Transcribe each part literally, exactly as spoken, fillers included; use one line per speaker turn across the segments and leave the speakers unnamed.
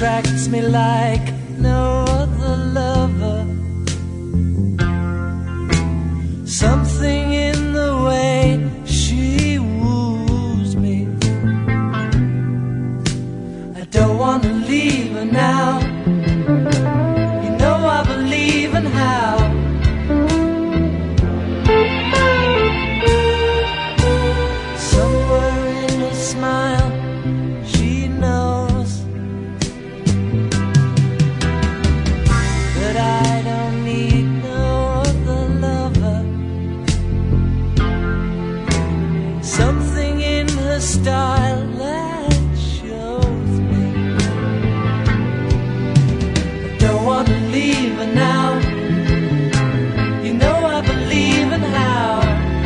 attracts me like no other lover. Something in the way she woos me. I don't want to leave her now. You know I believe in how. Somewhere in her smile she knows that I don't need no other lover. Something in her style that shows me I don't want to leave her now. You know I believe in how.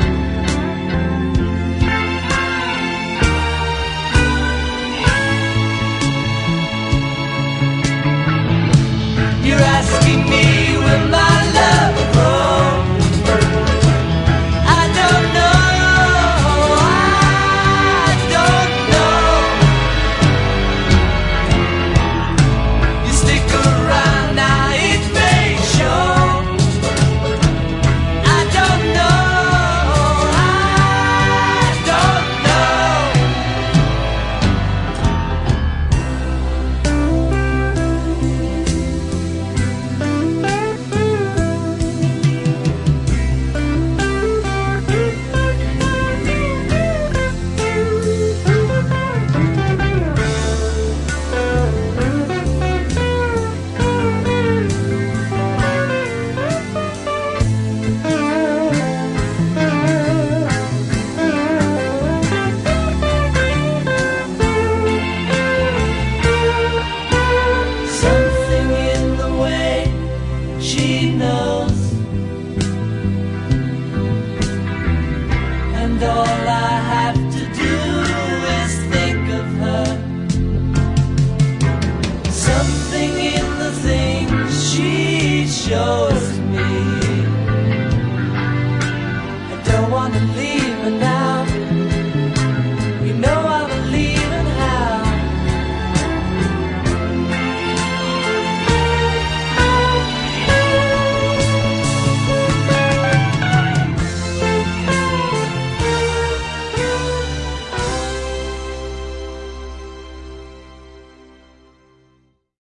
You're asking me will my love grow? I don't know, I don't know. You stick around now, it may show. I don't know, I don't know. Something in the way she knows, and all I have to do is think of her. Something in the things she shows